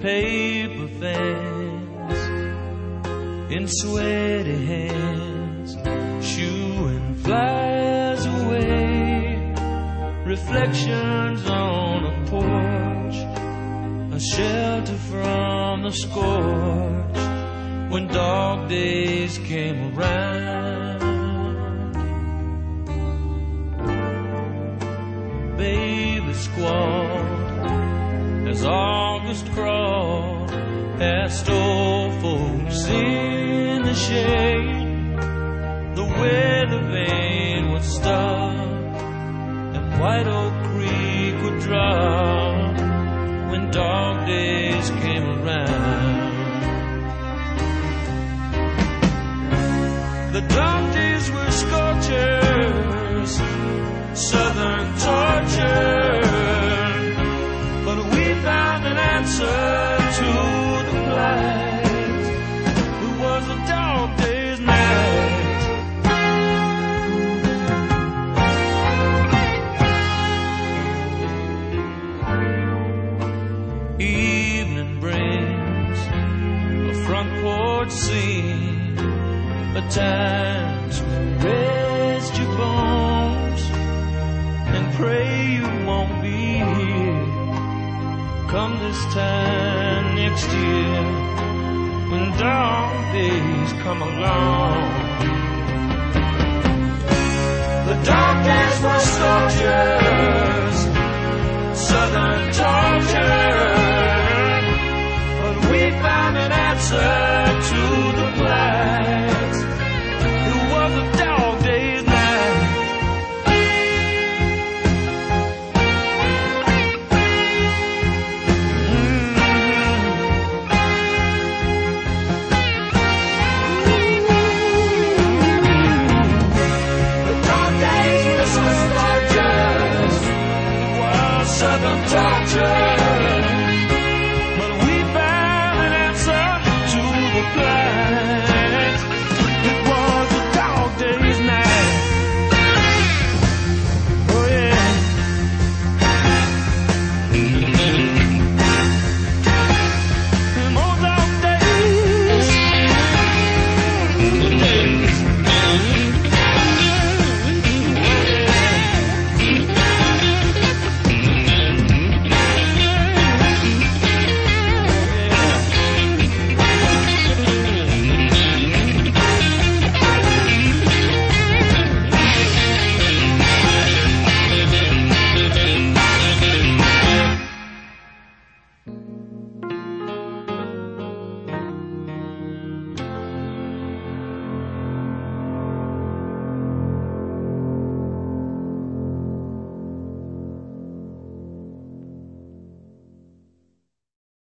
paper fans in sweaty hands, shooing flies away. Reflections on a porch, a shelter from the scorch when dog days came around. Baby squalled as August crawled past old folks in the shade. The weather vane would stop and White Oak Creek would drop when dog days came around. The dog days were scorchers, southern torture, but we found an answer to the plight. It was a dog day's night. Evening brings a front porch scene, a time to rest your bones and pray you won't be here come this time next year when dog days come along. The dog days were scorchers,